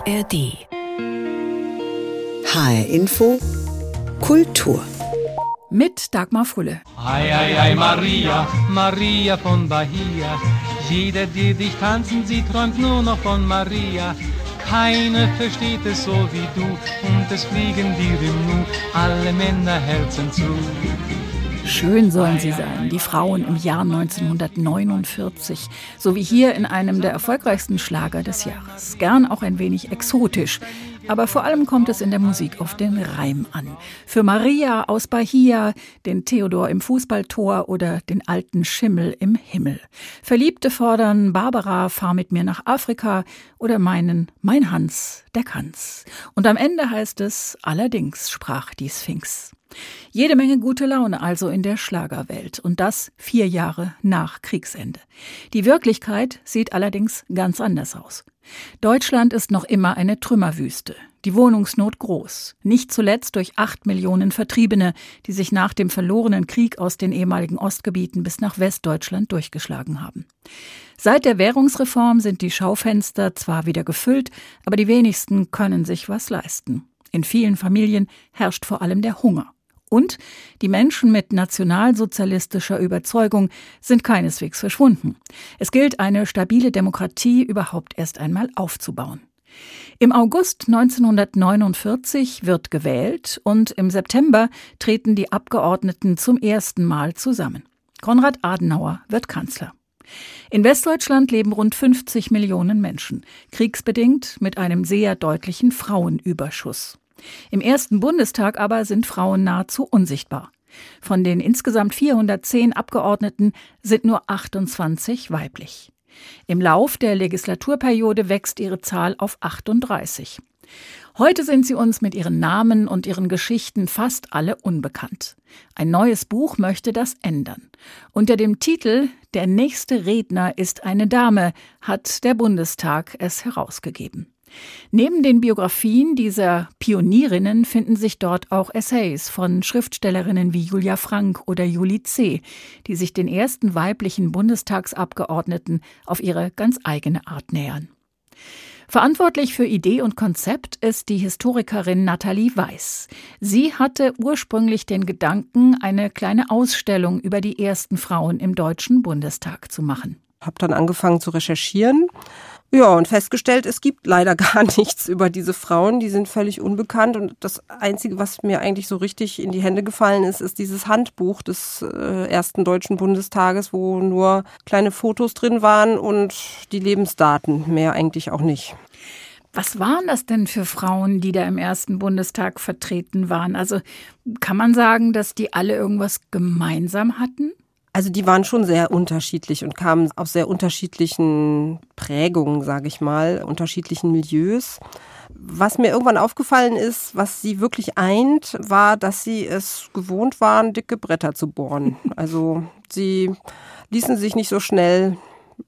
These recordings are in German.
ARD. HR Info Kultur mit Dagmar Fulle. Ei, ei, ei, Maria, Maria von Bahia. Jeder, der dich tanzen sieht, träumt nur noch von Maria. Keine versteht es so wie du, und es fliegen dir im Nu alle Männerherzen zu. Schön sollen sie sein, die Frauen im Jahr 1949, so wie hier in einem der erfolgreichsten Schlager des Jahres. Gern auch ein wenig exotisch, aber vor allem kommt es in der Musik auf den Reim an. Für Maria aus Bahia, den Theodor im Fußballtor oder den alten Schimmel im Himmel. Verliebte fordern Barbara, fahr mit mir nach Afrika oder meinen, mein Hans, der kann's. Und am Ende heißt es, allerdings sprach die Sphinx. Jede Menge gute Laune also in der Schlagerwelt und das 4 Jahre nach Kriegsende. Die Wirklichkeit sieht allerdings ganz anders aus. Deutschland ist noch immer eine Trümmerwüste, die Wohnungsnot groß, nicht zuletzt durch 8 Millionen Vertriebene, die sich nach dem verlorenen Krieg aus den ehemaligen Ostgebieten bis nach Westdeutschland durchgeschlagen haben. Seit der Währungsreform sind die Schaufenster zwar wieder gefüllt, aber die wenigsten können sich was leisten. In vielen Familien herrscht vor allem der Hunger. Und die Menschen mit nationalsozialistischer Überzeugung sind keineswegs verschwunden. Es gilt, eine stabile Demokratie überhaupt erst einmal aufzubauen. Im August 1949 wird gewählt und im September treten die Abgeordneten zum ersten Mal zusammen. Konrad Adenauer wird Kanzler. In Westdeutschland leben rund 50 Millionen Menschen, kriegsbedingt mit einem sehr deutlichen Frauenüberschuss. Im ersten Bundestag aber sind Frauen nahezu unsichtbar. Von den insgesamt 410 Abgeordneten sind nur 28 weiblich. Im Lauf der Legislaturperiode wächst ihre Zahl auf 38. Heute sind sie uns mit ihren Namen und ihren Geschichten fast alle unbekannt. Ein neues Buch möchte das ändern. Unter dem Titel »Der nächste Redner ist eine Dame« hat der Bundestag es herausgegeben. Neben den Biografien dieser Pionierinnen finden sich dort auch Essays von Schriftstellerinnen wie Julia Frank oder Julie C., die sich den ersten weiblichen Bundestagsabgeordneten auf ihre ganz eigene Art nähern. Verantwortlich für Idee und Konzept ist die Historikerin Nathalie Weiß. Sie hatte ursprünglich den Gedanken, eine kleine Ausstellung über die ersten Frauen im Deutschen Bundestag zu machen. Habe dann angefangen zu recherchieren. Ja, und festgestellt, es gibt leider gar nichts über diese Frauen, die sind völlig unbekannt. Und das Einzige, was mir eigentlich so richtig in die Hände gefallen ist, ist dieses Handbuch des ersten Deutschen Bundestages, wo nur kleine Fotos drin waren und die Lebensdaten, mehr eigentlich auch nicht. Was waren das denn für Frauen, die da im ersten Bundestag vertreten waren? Also kann man sagen, dass die alle irgendwas gemeinsam hatten? Also die waren schon sehr unterschiedlich und kamen aus sehr unterschiedlichen Prägungen, sage ich mal, unterschiedlichen Milieus. Was mir irgendwann aufgefallen ist, was sie wirklich eint, war, dass sie es gewohnt waren, dicke Bretter zu bohren. Also sie ließen sich nicht so schnell,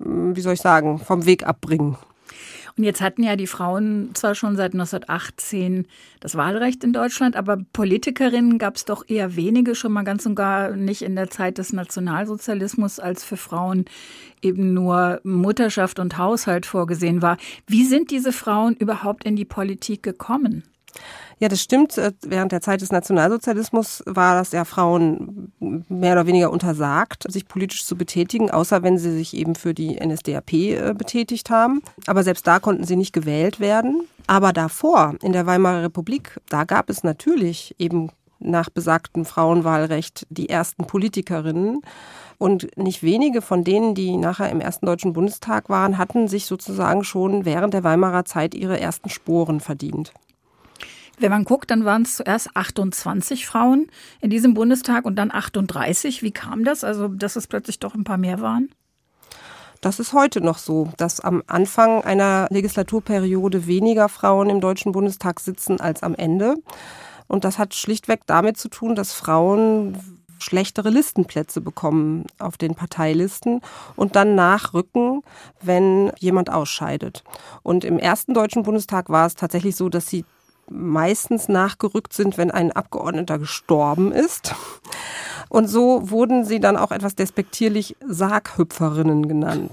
vom Weg abbringen. Und jetzt hatten ja die Frauen zwar schon seit 1918 das Wahlrecht in Deutschland, aber Politikerinnen gab es doch eher wenige, schon mal ganz und gar nicht in der Zeit des Nationalsozialismus, als für Frauen eben nur Mutterschaft und Haushalt vorgesehen war. Wie sind diese Frauen überhaupt in die Politik gekommen? Ja, das stimmt. Während der Zeit des Nationalsozialismus war das ja Frauen mehr oder weniger untersagt, sich politisch zu betätigen, außer wenn sie sich eben für die NSDAP betätigt haben. Aber selbst da konnten sie nicht gewählt werden. Aber davor, in der Weimarer Republik, da gab es natürlich eben nach besagtem Frauenwahlrecht die ersten Politikerinnen. Und nicht wenige von denen, die nachher im ersten Deutschen Bundestag waren, hatten sich sozusagen schon während der Weimarer Zeit ihre ersten Sporen verdient. Wenn man guckt, dann waren es zuerst 28 Frauen in diesem Bundestag und dann 38. Wie kam das? Also, dass es plötzlich doch ein paar mehr waren? Das ist heute noch so, dass am Anfang einer Legislaturperiode weniger Frauen im Deutschen Bundestag sitzen als am Ende. Und das hat schlichtweg damit zu tun, dass Frauen schlechtere Listenplätze bekommen auf den Parteilisten und dann nachrücken, wenn jemand ausscheidet. Und im ersten Deutschen Bundestag war es tatsächlich so, dass sie meistens nachgerückt sind, wenn ein Abgeordneter gestorben ist. Und so wurden sie dann auch etwas despektierlich Sarghüpferinnen genannt.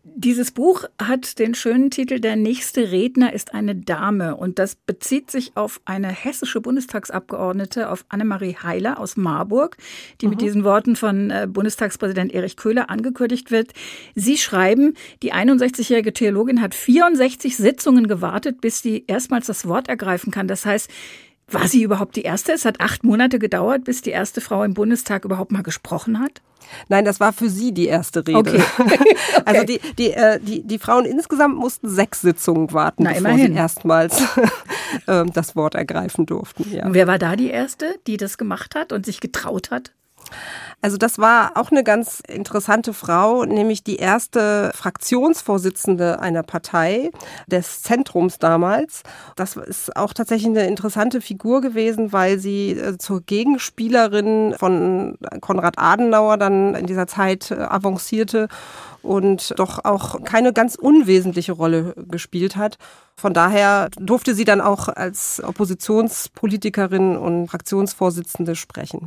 Dieses Buch hat den schönen Titel „Der nächste Redner ist eine Dame“. Und das bezieht sich auf eine hessische Bundestagsabgeordnete, auf Annemarie Heiler aus Marburg, die mit diesen Worten von Bundestagspräsident Erich Köhler angekündigt wird. Sie schreiben, die 61-jährige Theologin hat 64 Sitzungen gewartet, bis sie erstmals das Wort ergreifen kann. Das heißt, war sie überhaupt die Erste? Es hat 8 Monate gedauert, bis die erste Frau im Bundestag überhaupt mal gesprochen hat? Nein, das war für sie die erste Rede. Okay. Also die Frauen insgesamt mussten 6 Sitzungen warten, bevor sie erstmals das Wort ergreifen durften. Ja. Und wer war da die Erste, die das gemacht hat und sich getraut hat? Also das war auch eine ganz interessante Frau, nämlich die erste Fraktionsvorsitzende einer Partei des Zentrums damals. Das ist auch tatsächlich eine interessante Figur gewesen, weil sie zur Gegenspielerin von Konrad Adenauer dann in dieser Zeit avancierte und doch auch keine ganz unwesentliche Rolle gespielt hat. Von daher durfte sie dann auch als Oppositionspolitikerin und Fraktionsvorsitzende sprechen.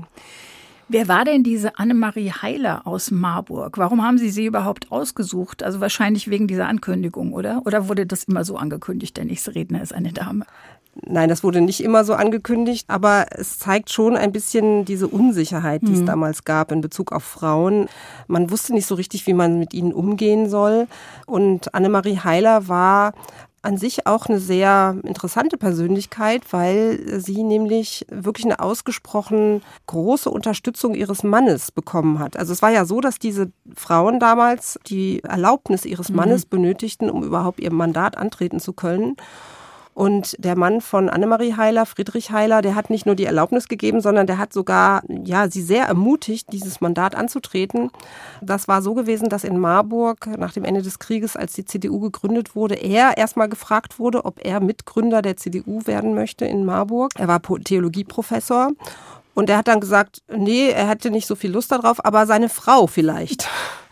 Wer war denn diese Annemarie Heiler aus Marburg? Warum haben Sie überhaupt ausgesucht? Also wahrscheinlich wegen dieser Ankündigung, oder? Oder wurde das immer so angekündigt, der nächste Redner ist eine Dame? Nein, das wurde nicht immer so angekündigt, aber es zeigt schon ein bisschen diese Unsicherheit, die es damals gab in Bezug auf Frauen. Man wusste nicht so richtig, wie man mit ihnen umgehen soll. Und Annemarie Heiler war an sich auch eine sehr interessante Persönlichkeit, weil sie nämlich wirklich eine ausgesprochen große Unterstützung ihres Mannes bekommen hat. Also es war ja so, dass diese Frauen damals die Erlaubnis ihres Mannes benötigten, um überhaupt ihr Mandat antreten zu können. Und der Mann von Annemarie Heiler, Friedrich Heiler, der hat nicht nur die Erlaubnis gegeben, sondern der hat sogar sie sehr ermutigt, dieses Mandat anzutreten. Das war so gewesen, dass in Marburg nach dem Ende des Krieges, als die CDU gegründet wurde, er erstmal gefragt wurde, ob er Mitgründer der CDU werden möchte in Marburg. Er war Theologieprofessor. Und er hat dann gesagt, nee, er hätte nicht so viel Lust darauf, aber seine Frau vielleicht.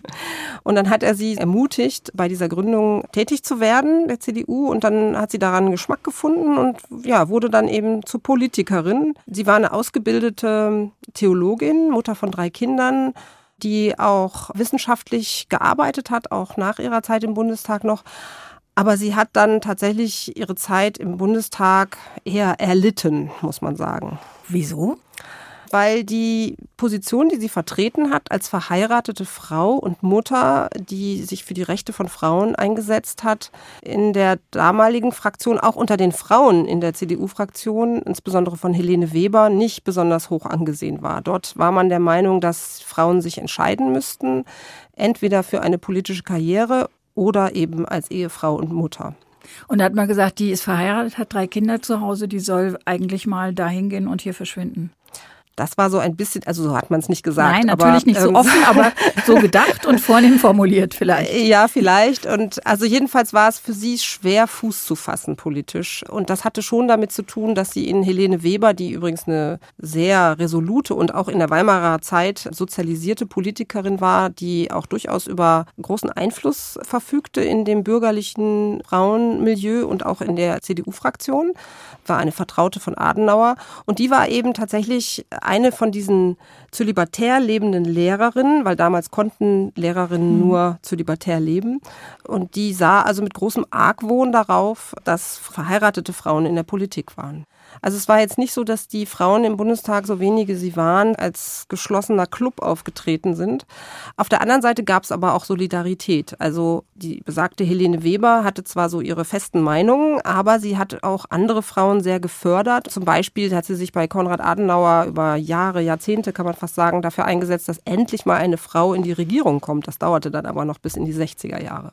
Und dann hat er sie ermutigt, bei dieser Gründung tätig zu werden, der CDU. Und dann hat sie daran Geschmack gefunden und wurde dann eben zur Politikerin. Sie war eine ausgebildete Theologin, Mutter von 3 Kindern, die auch wissenschaftlich gearbeitet hat, auch nach ihrer Zeit im Bundestag noch. Aber sie hat dann tatsächlich ihre Zeit im Bundestag eher erlitten, muss man sagen. Wieso? Weil die Position, die sie vertreten hat als verheiratete Frau und Mutter, die sich für die Rechte von Frauen eingesetzt hat, in der damaligen Fraktion, auch unter den Frauen in der CDU-Fraktion, insbesondere von Helene Weber, nicht besonders hoch angesehen war. Dort war man der Meinung, dass Frauen sich entscheiden müssten, entweder für eine politische Karriere oder eben als Ehefrau und Mutter. Und da hat man gesagt, die ist verheiratet, hat 3 Kinder zu Hause, die soll eigentlich mal dahin gehen und hier verschwinden. Das war so ein bisschen, also so hat man es nicht gesagt. Nein, natürlich aber, nicht so offen, aber so gedacht und vornehm formuliert vielleicht. Ja, vielleicht. Und also jedenfalls war es für sie schwer, Fuß zu fassen politisch. Und das hatte schon damit zu tun, dass sie in Helene Weber, die übrigens eine sehr resolute und auch in der Weimarer Zeit sozialisierte Politikerin war, die auch durchaus über großen Einfluss verfügte in dem bürgerlichen Frauenmilieu und auch in der CDU-Fraktion, war eine Vertraute von Adenauer. Und die war eben tatsächlich eine von diesen zölibatär lebenden Lehrerinnen, weil damals konnten Lehrerinnen nur zölibatär leben. Und die sah also mit großem Argwohn darauf, dass verheiratete Frauen in der Politik waren. Also es war jetzt nicht so, dass die Frauen im Bundestag, so wenige sie waren, als geschlossener Club aufgetreten sind. Auf der anderen Seite gab es aber auch Solidarität. Also die besagte Helene Weber hatte zwar so ihre festen Meinungen, aber sie hat auch andere Frauen sehr gefördert. Zum Beispiel hat sie sich bei Konrad Adenauer über Jahre, Jahrzehnte, kann man fast sagen, dafür eingesetzt, dass endlich mal eine Frau in die Regierung kommt. Das dauerte dann aber noch bis in die 60er Jahre.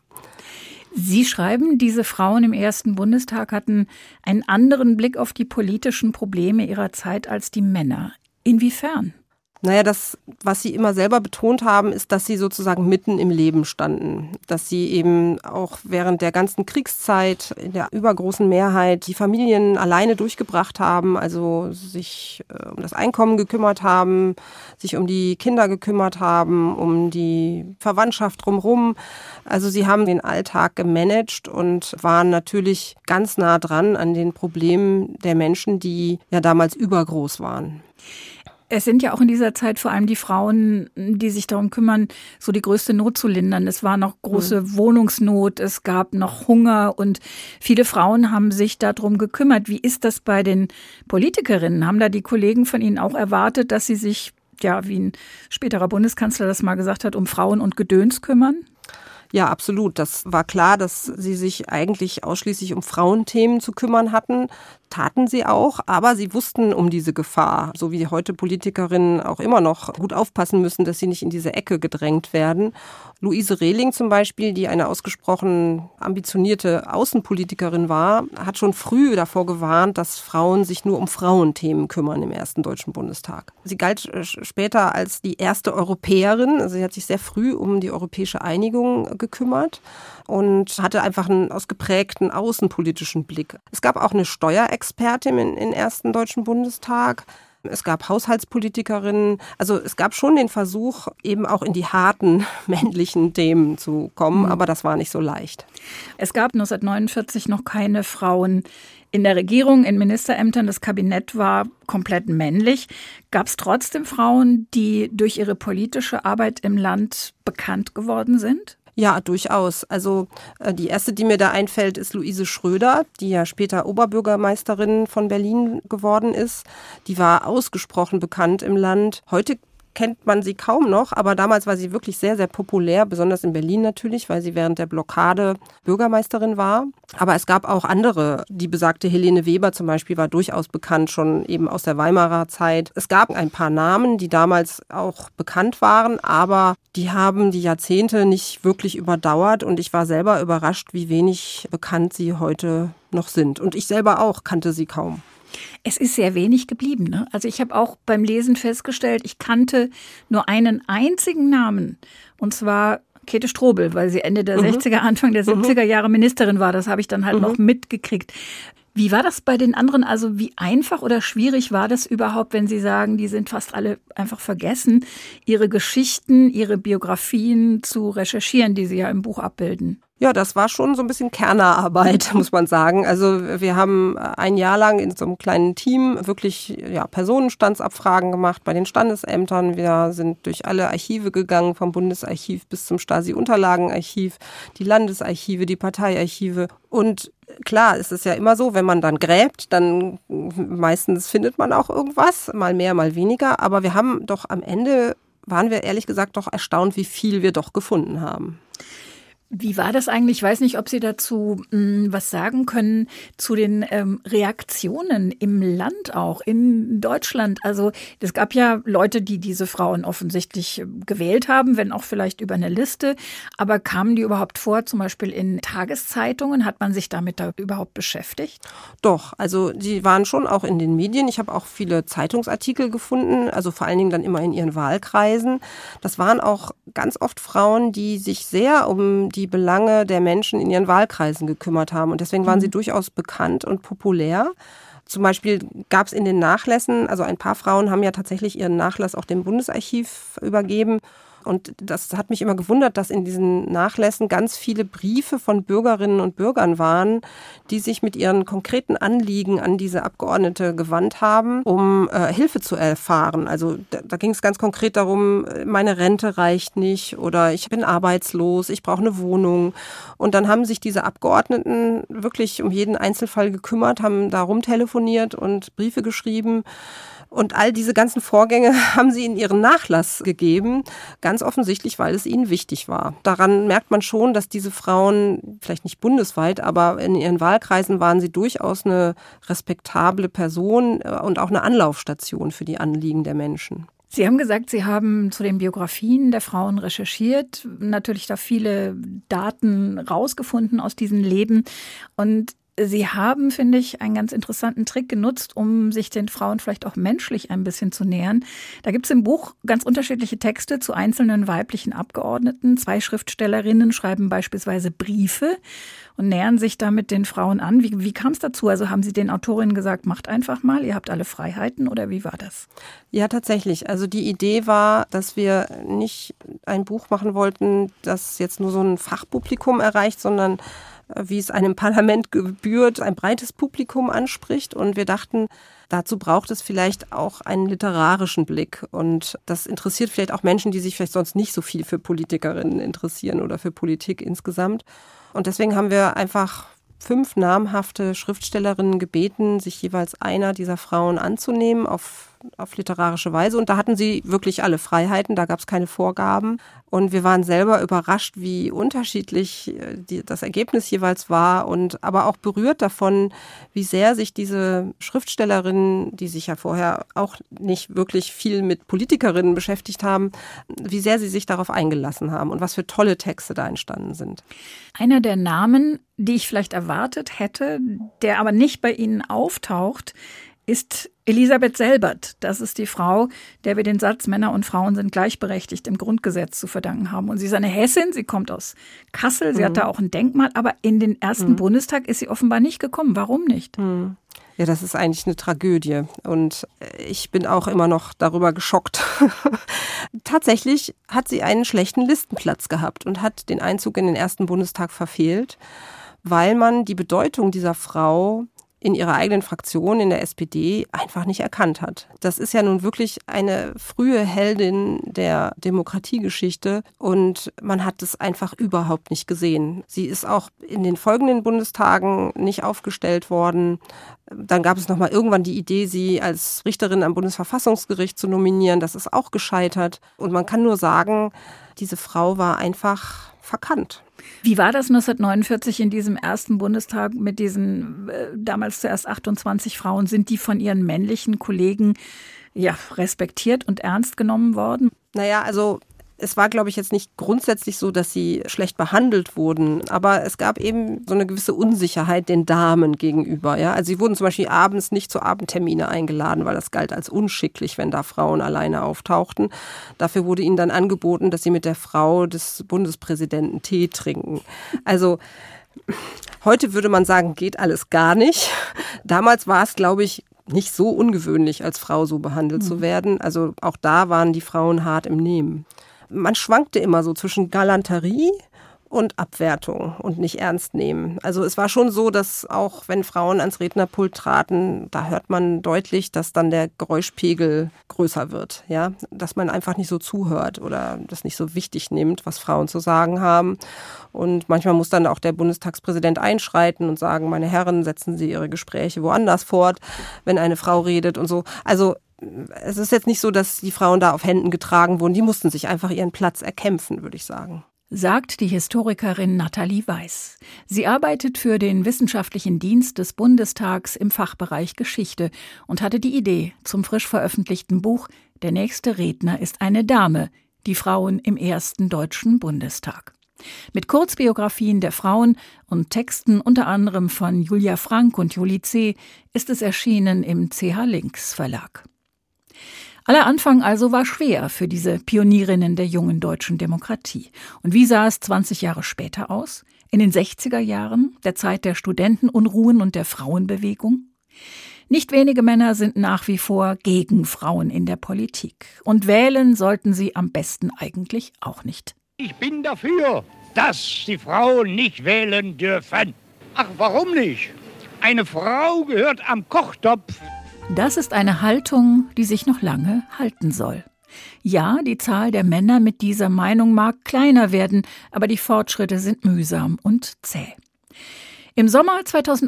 Sie schreiben, diese Frauen im ersten Bundestag hatten einen anderen Blick auf die politischen Probleme ihrer Zeit als die Männer. Inwiefern? Naja, das, was sie immer selber betont haben, ist, dass sie sozusagen mitten im Leben standen. Dass sie eben auch während der ganzen Kriegszeit in der übergroßen Mehrheit die Familien alleine durchgebracht haben, also sich um das Einkommen gekümmert haben, sich um die Kinder gekümmert haben, um die Verwandtschaft drumherum. Also sie haben den Alltag gemanagt und waren natürlich ganz nah dran an den Problemen der Menschen, die ja damals übergroß waren. Es sind ja auch in dieser Zeit vor allem die Frauen, die sich darum kümmern, so die größte Not zu lindern. Es war noch große Wohnungsnot, es gab noch Hunger und viele Frauen haben sich darum gekümmert. Wie ist das bei den Politikerinnen? Haben da die Kollegen von Ihnen auch erwartet, dass sie sich, ja, wie ein späterer Bundeskanzler das mal gesagt hat, um Frauen und Gedöns kümmern? Ja, absolut. Das war klar, dass sie sich eigentlich ausschließlich um Frauenthemen zu kümmern hatten. Taten sie auch, aber sie wussten um diese Gefahr, so wie heute Politikerinnen auch immer noch gut aufpassen müssen, dass sie nicht in diese Ecke gedrängt werden. Luise Rehling zum Beispiel, die eine ausgesprochen ambitionierte Außenpolitikerin war, hat schon früh davor gewarnt, dass Frauen sich nur um Frauenthemen kümmern im ersten Deutschen Bundestag. Sie galt später als die erste Europäerin, also sie hat sich sehr früh um die europäische Einigung gekümmert und hatte einfach einen ausgeprägten außenpolitischen Blick. Es gab auch eine Steuerexpertin im ersten Deutschen Bundestag. Es gab Haushaltspolitikerinnen. Also es gab schon den Versuch, eben auch in die harten männlichen Themen zu kommen, aber das war nicht so leicht. Es gab 1949 noch keine Frauen in der Regierung, in Ministerämtern. Das Kabinett war komplett männlich. Gab es trotzdem Frauen, die durch ihre politische Arbeit im Land bekannt geworden sind? Ja, durchaus. Also die erste, die mir da einfällt, ist Luise Schröder, die ja später Oberbürgermeisterin von Berlin geworden ist. Die war ausgesprochen bekannt im Land. Heute kennt man sie kaum noch, aber damals war sie wirklich sehr, sehr populär, besonders in Berlin natürlich, weil sie während der Blockade Bürgermeisterin war. Aber es gab auch andere. Die besagte Helene Weber zum Beispiel war durchaus bekannt, schon eben aus der Weimarer Zeit. Es gab ein paar Namen, die damals auch bekannt waren, aber die haben die Jahrzehnte nicht wirklich überdauert und ich war selber überrascht, wie wenig bekannt sie heute noch sind. Und ich selber auch kannte sie kaum. Es ist sehr wenig geblieben, ne? Also ich habe auch beim Lesen festgestellt, ich kannte nur einen einzigen Namen, und zwar Käthe Strobel, weil sie Ende der 60er, Anfang der 70er Jahre Ministerin war. Das habe ich dann halt noch mitgekriegt. Wie war das bei den anderen? Also wie einfach oder schwierig war das überhaupt, wenn Sie sagen, die sind fast alle einfach vergessen, ihre Geschichten, ihre Biografien zu recherchieren, die Sie ja im Buch abbilden? Ja, das war schon so ein bisschen Kernerarbeit, muss man sagen. Also wir haben ein Jahr lang in so einem kleinen Team wirklich Personenstandsabfragen gemacht bei den Standesämtern. Wir sind durch alle Archive gegangen, vom Bundesarchiv bis zum Stasi-Unterlagenarchiv, die Landesarchive, die Parteiarchive. Und klar, es ist ja immer so, wenn man dann gräbt, dann meistens findet man auch irgendwas, mal mehr, mal weniger. Aber wir haben doch am Ende, waren wir ehrlich gesagt doch erstaunt, wie viel wir doch gefunden haben. Wie war das eigentlich? Ich weiß nicht, ob Sie dazu was sagen können zu den Reaktionen im Land auch, in Deutschland. Also es gab ja Leute, die diese Frauen offensichtlich gewählt haben, wenn auch vielleicht über eine Liste. Aber kamen die überhaupt vor, zum Beispiel in Tageszeitungen? Hat man sich damit da überhaupt beschäftigt? Doch, also die waren schon auch in den Medien. Ich habe auch viele Zeitungsartikel gefunden, also vor allen Dingen dann immer in ihren Wahlkreisen. Das waren auch ganz oft Frauen, die sich sehr um die Belange der Menschen in ihren Wahlkreisen gekümmert haben. Und deswegen waren sie durchaus bekannt und populär. Zum Beispiel gab es in den Nachlässen, also ein paar Frauen haben ja tatsächlich ihren Nachlass auch dem Bundesarchiv übergeben. Und das hat mich immer gewundert, dass in diesen Nachlässen ganz viele Briefe von Bürgerinnen und Bürgern waren, die sich mit ihren konkreten Anliegen an diese Abgeordnete gewandt haben, um Hilfe zu erfahren. Also da ging es ganz konkret darum, meine Rente reicht nicht oder ich bin arbeitslos, ich brauche eine Wohnung. Und dann haben sich diese Abgeordneten wirklich um jeden Einzelfall gekümmert, haben da rumtelefoniert und Briefe geschrieben. Und all diese ganzen Vorgänge haben sie in ihren Nachlass gegeben, ganz offensichtlich, weil es ihnen wichtig war. Daran merkt man schon, dass diese Frauen, vielleicht nicht bundesweit, aber in ihren Wahlkreisen waren sie durchaus eine respektable Person und auch eine Anlaufstation für die Anliegen der Menschen. Sie haben gesagt, Sie haben zu den Biografien der Frauen recherchiert, natürlich da viele Daten rausgefunden aus diesen Leben und Sie haben, finde ich, einen ganz interessanten Trick genutzt, um sich den Frauen vielleicht auch menschlich ein bisschen zu nähern. Da gibt es im Buch ganz unterschiedliche Texte zu einzelnen weiblichen Abgeordneten. 2 Schriftstellerinnen schreiben beispielsweise Briefe und nähern sich damit den Frauen an. Wie kam es dazu? Also haben Sie den Autorinnen gesagt, macht einfach mal, ihr habt alle Freiheiten oder wie war das? Ja, tatsächlich. Also die Idee war, dass wir nicht ein Buch machen wollten, das jetzt nur so ein Fachpublikum erreicht, sondern wie es einem Parlament gebührt, ein breites Publikum anspricht. Und wir dachten, dazu braucht es vielleicht auch einen literarischen Blick. Und das interessiert vielleicht auch Menschen, die sich vielleicht sonst nicht so viel für Politikerinnen interessieren oder für Politik insgesamt. Und deswegen haben wir einfach 5 namhafte Schriftstellerinnen gebeten, sich jeweils einer dieser Frauen anzunehmen auf literarische Weise. Und da hatten sie wirklich alle Freiheiten, da gab es keine Vorgaben. Und wir waren selber überrascht, wie unterschiedlich das Ergebnis jeweils war und aber auch berührt davon, wie sehr sich diese Schriftstellerinnen, die sich ja vorher auch nicht wirklich viel mit Politikerinnen beschäftigt haben, wie sehr sie sich darauf eingelassen haben und was für tolle Texte da entstanden sind. Einer der Namen, die ich vielleicht erwartet hätte, der aber nicht bei Ihnen auftaucht, ist Elisabeth Selbert. Das ist die Frau, der wir den Satz Männer und Frauen sind gleichberechtigt im Grundgesetz zu verdanken haben. Und sie ist eine Hessin, sie kommt aus Kassel, sie hat da auch ein Denkmal, aber in den ersten Bundestag ist sie offenbar nicht gekommen. Warum nicht? Ja, das ist eigentlich eine Tragödie und ich bin auch immer noch darüber geschockt. Tatsächlich hat sie einen schlechten Listenplatz gehabt und hat den Einzug in den ersten Bundestag verfehlt, weil man die Bedeutung dieser Frau in ihrer eigenen Fraktion, in der SPD, einfach nicht erkannt hat. Das ist ja nun wirklich eine frühe Heldin der Demokratiegeschichte und man hat es einfach überhaupt nicht gesehen. Sie ist auch in den folgenden Bundestagen nicht aufgestellt worden. Dann gab es nochmal irgendwann die Idee, sie als Richterin am Bundesverfassungsgericht zu nominieren. Das ist auch gescheitert. Und man kann nur sagen, diese Frau war einfach verkannt. Wie war das 1949 in diesem ersten Bundestag mit diesen damals zuerst 28 Frauen? Sind die von ihren männlichen Kollegen respektiert und ernst genommen worden? Naja, also es war, glaube ich, jetzt nicht grundsätzlich so, dass sie schlecht behandelt wurden, aber es gab eben so eine gewisse Unsicherheit den Damen gegenüber. Ja? Also sie wurden zum Beispiel abends nicht zu Abendtermine eingeladen, weil das galt als unschicklich, wenn da Frauen alleine auftauchten. Dafür wurde ihnen dann angeboten, dass sie mit der Frau des Bundespräsidenten Tee trinken. Also heute würde man sagen, geht alles gar nicht. Damals war es, glaube ich, nicht so ungewöhnlich, als Frau so behandelt zu werden. Also auch da waren die Frauen hart im Nehmen. Man schwankte immer so zwischen Galanterie und Abwertung und nicht ernst nehmen. Also es war schon so, dass auch wenn Frauen ans Rednerpult traten, da hört man deutlich, dass dann der Geräuschpegel größer wird, ja, dass man einfach nicht so zuhört oder das nicht so wichtig nimmt, was Frauen zu sagen haben. Und manchmal muss dann auch der Bundestagspräsident einschreiten und sagen, meine Herren, setzen Sie Ihre Gespräche woanders fort, wenn eine Frau redet und so. Also es ist jetzt nicht so, dass die Frauen da auf Händen getragen wurden. Die mussten sich einfach ihren Platz erkämpfen, würde ich sagen. Sagt die Historikerin Nathalie Weiß. Sie arbeitet für den Wissenschaftlichen Dienst des Bundestags im Fachbereich Geschichte und hatte die Idee zum frisch veröffentlichten Buch »Der nächste Redner ist eine Dame. Die Frauen im ersten Deutschen Bundestag«. Mit Kurzbiografien der Frauen und Texten unter anderem von Julia Frank und Julie C. ist es erschienen im CH Links Verlag. Aller Anfang also war schwer für diese Pionierinnen der jungen deutschen Demokratie. Und wie sah es 20 Jahre später aus? In den 60er Jahren, der Zeit der Studentenunruhen und der Frauenbewegung? Nicht wenige Männer sind nach wie vor gegen Frauen in der Politik. Und wählen sollten sie am besten eigentlich auch nicht. Ich bin dafür, dass die Frauen nicht wählen dürfen. Ach, warum nicht? Eine Frau gehört am Kochtopf. Das ist eine Haltung, die sich noch lange halten soll. Ja, die Zahl der Männer mit dieser Meinung mag kleiner werden, aber die Fortschritte sind mühsam und zäh. Im Sommer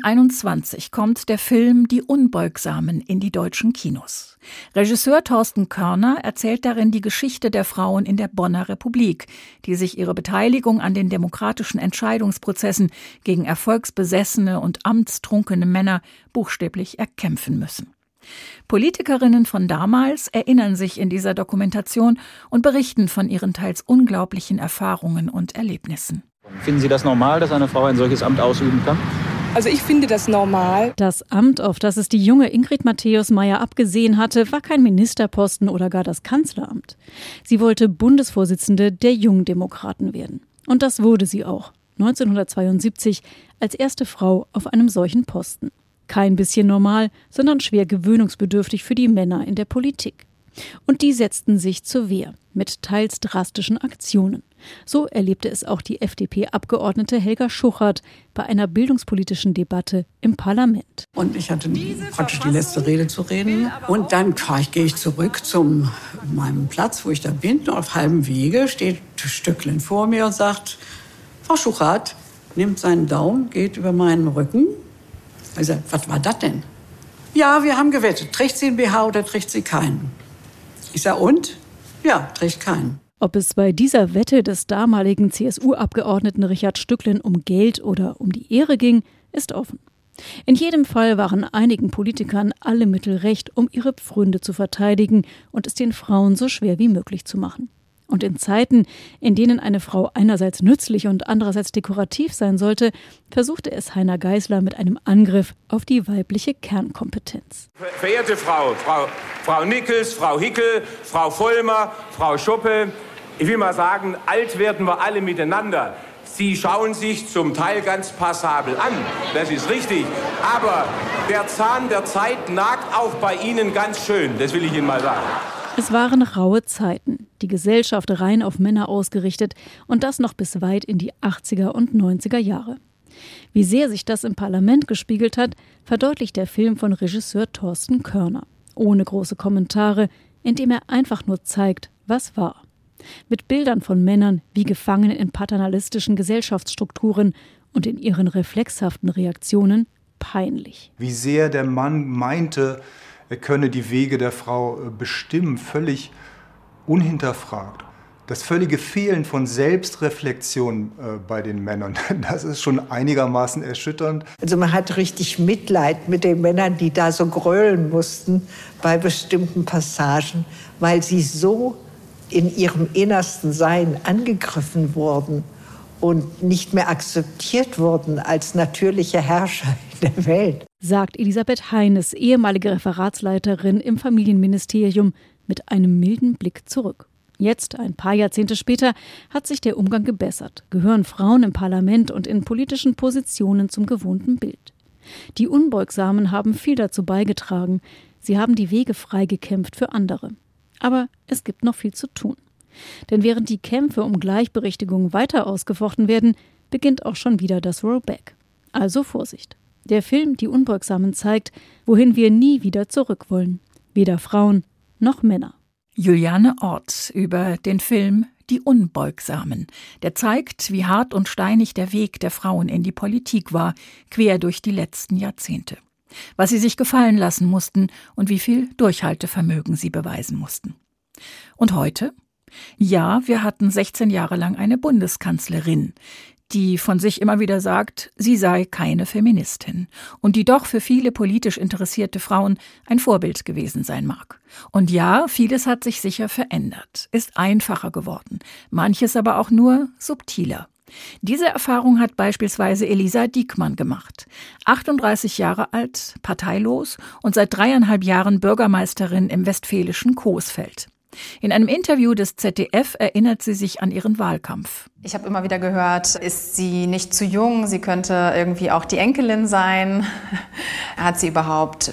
2021 kommt der Film »Die Unbeugsamen« in die deutschen Kinos. Regisseur Thorsten Körner erzählt darin die Geschichte der Frauen in der Bonner Republik, die sich ihre Beteiligung an den demokratischen Entscheidungsprozessen gegen erfolgsbesessene und amtstrunkene Männer buchstäblich erkämpfen müssen. Politikerinnen von damals erinnern sich in dieser Dokumentation und berichten von ihren teils unglaublichen Erfahrungen und Erlebnissen. Finden Sie das normal, dass eine Frau ein solches Amt ausüben kann? Also ich finde das normal. Das Amt, auf das es die junge Ingrid Matthäus-Maier abgesehen hatte, war kein Ministerposten oder gar das Kanzleramt. Sie wollte Bundesvorsitzende der Jungdemokraten werden. Und das wurde sie auch, 1972, als erste Frau auf einem solchen Posten. Kein bisschen normal, sondern schwer gewöhnungsbedürftig für die Männer in der Politik. Und die setzten sich zur Wehr mit teils drastischen Aktionen. So erlebte es auch die FDP-Abgeordnete Helga Schuchert bei einer bildungspolitischen Debatte im Parlament. Und ich hatte praktisch die letzte Rede zu reden. Und dann gehe ich zurück zu meinem Platz, wo ich da bin. Und auf halbem Wege steht Stöcklen vor mir und sagt, Frau Schuchert, nimmt seinen Daumen, geht über meinen Rücken. Ich sage, was war das denn? Ja, wir haben gewettet. Trägt sie einen BH oder trägt sie keinen? Ich sage, und? Ja, trägt keinen. Ob es bei dieser Wette des damaligen CSU-Abgeordneten Richard Stöcklen um Geld oder um die Ehre ging, ist offen. In jedem Fall waren einigen Politikern alle Mittel recht, um ihre Pfründe zu verteidigen und es den Frauen so schwer wie möglich zu machen. Und in Zeiten, in denen eine Frau einerseits nützlich und andererseits dekorativ sein sollte, versuchte es Heiner Geisler mit einem Angriff auf die weibliche Kernkompetenz. Verehrte Frau Nickels, Frau Hickel, Frau Vollmer, Frau Schoppe, ich will mal sagen, alt werden wir alle miteinander. Sie schauen sich zum Teil ganz passabel an, das ist richtig. Aber der Zahn der Zeit nagt auch bei Ihnen ganz schön, das will ich Ihnen mal sagen. Es waren raue Zeiten, die Gesellschaft rein auf Männer ausgerichtet und das noch bis weit in die 80er und 90er Jahre. Wie sehr sich das im Parlament gespiegelt hat, verdeutlicht der Film von Regisseur Thorsten Körner. Ohne große Kommentare, indem er einfach nur zeigt, was war. Mit Bildern von Männern wie Gefangenen in paternalistischen Gesellschaftsstrukturen und in ihren reflexhaften Reaktionen peinlich. Wie sehr der Mann meinte, er könne die Wege der Frau bestimmen, völlig unhinterfragt. Das völlige Fehlen von Selbstreflexion bei den Männern, das ist schon einigermaßen erschütternd. Also man hat richtig Mitleid mit den Männern, die da so grölen mussten bei bestimmten Passagen, weil sie so in ihrem innersten Sein angegriffen wurden und nicht mehr akzeptiert wurden als natürliche Herrscher in der Welt. Sagt Elisabeth Heines, ehemalige Referatsleiterin im Familienministerium, mit einem milden Blick zurück. Jetzt, ein paar Jahrzehnte später, hat sich der Umgang gebessert, gehören Frauen im Parlament und in politischen Positionen zum gewohnten Bild. Die Unbeugsamen haben viel dazu beigetragen. Sie haben die Wege freigekämpft für andere. Aber es gibt noch viel zu tun. Denn während die Kämpfe um Gleichberechtigung weiter ausgefochten werden, beginnt auch schon wieder das Rollback. Also Vorsicht. Der Film Die Unbeugsamen zeigt, wohin wir nie wieder zurück wollen. Weder Frauen noch Männer. Juliane Orth über den Film Die Unbeugsamen. Der zeigt, wie hart und steinig der Weg der Frauen in die Politik war, quer durch die letzten Jahrzehnte. Was sie sich gefallen lassen mussten und wie viel Durchhaltevermögen sie beweisen mussten. Und heute? Ja, wir hatten 16 Jahre lang eine Bundeskanzlerin, die von sich immer wieder sagt, sie sei keine Feministin und die doch für viele politisch interessierte Frauen ein Vorbild gewesen sein mag. Und ja, vieles hat sich sicher verändert, ist einfacher geworden, manches aber auch nur subtiler. Diese Erfahrung hat beispielsweise Elisa Diekmann gemacht. 38 Jahre alt, parteilos und seit 3,5 Jahren Bürgermeisterin im westfälischen Coesfeld. In einem Interview des ZDF erinnert sie sich an ihren Wahlkampf. Ich habe immer wieder gehört, ist sie nicht zu jung? Sie könnte irgendwie auch die Enkelin sein. Hat sie überhaupt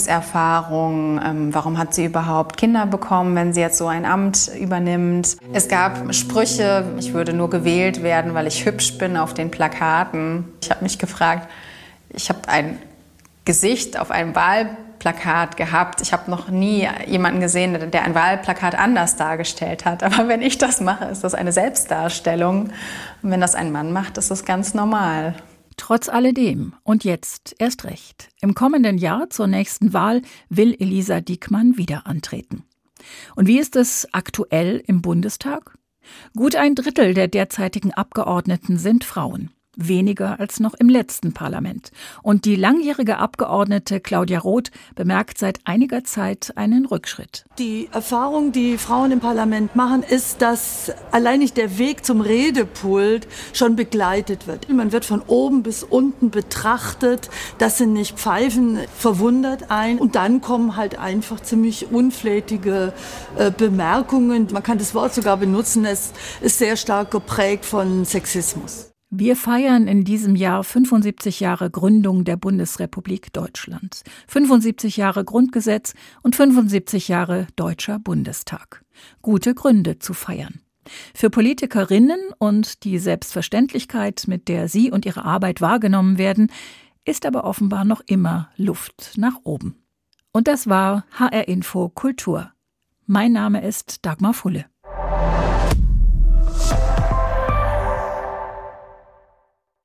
Führungserfahrung? Warum hat sie überhaupt Kinder bekommen, wenn sie jetzt so ein Amt übernimmt? Es gab Sprüche, ich würde nur gewählt werden, weil ich hübsch bin auf den Plakaten. Ich habe mich gefragt, ich habe ein Gesicht auf einem Wahlplakat gehabt. Ich habe noch nie jemanden gesehen, der ein Wahlplakat anders dargestellt hat. Aber wenn ich das mache, ist das eine Selbstdarstellung. Und wenn das ein Mann macht, ist das ganz normal. Trotz alledem und jetzt erst recht. Im kommenden Jahr zur nächsten Wahl will Elisa Diekmann wieder antreten. Und wie ist es aktuell im Bundestag? Gut 1/3 der derzeitigen Abgeordneten sind Frauen. Weniger als noch im letzten Parlament. Und die langjährige Abgeordnete Claudia Roth bemerkt seit einiger Zeit einen Rückschritt. Die Erfahrung, die Frauen im Parlament machen, ist, dass allein nicht der Weg zum Redepult schon begleitet wird. Man wird von oben bis unten betrachtet. Das sind nicht Pfeifen, verwundert ein. Und dann kommen halt einfach ziemlich unflätige Bemerkungen. Man kann das Wort sogar benutzen. Es ist sehr stark geprägt von Sexismus. Wir feiern in diesem Jahr 75 Jahre Gründung der Bundesrepublik Deutschland, 75 Jahre Grundgesetz und 75 Jahre Deutscher Bundestag. Gute Gründe zu feiern. Für Politikerinnen und die Selbstverständlichkeit, mit der sie und ihre Arbeit wahrgenommen werden, ist aber offenbar noch immer Luft nach oben. Und das war HR Info Kultur. Mein Name ist Dagmar Fulle.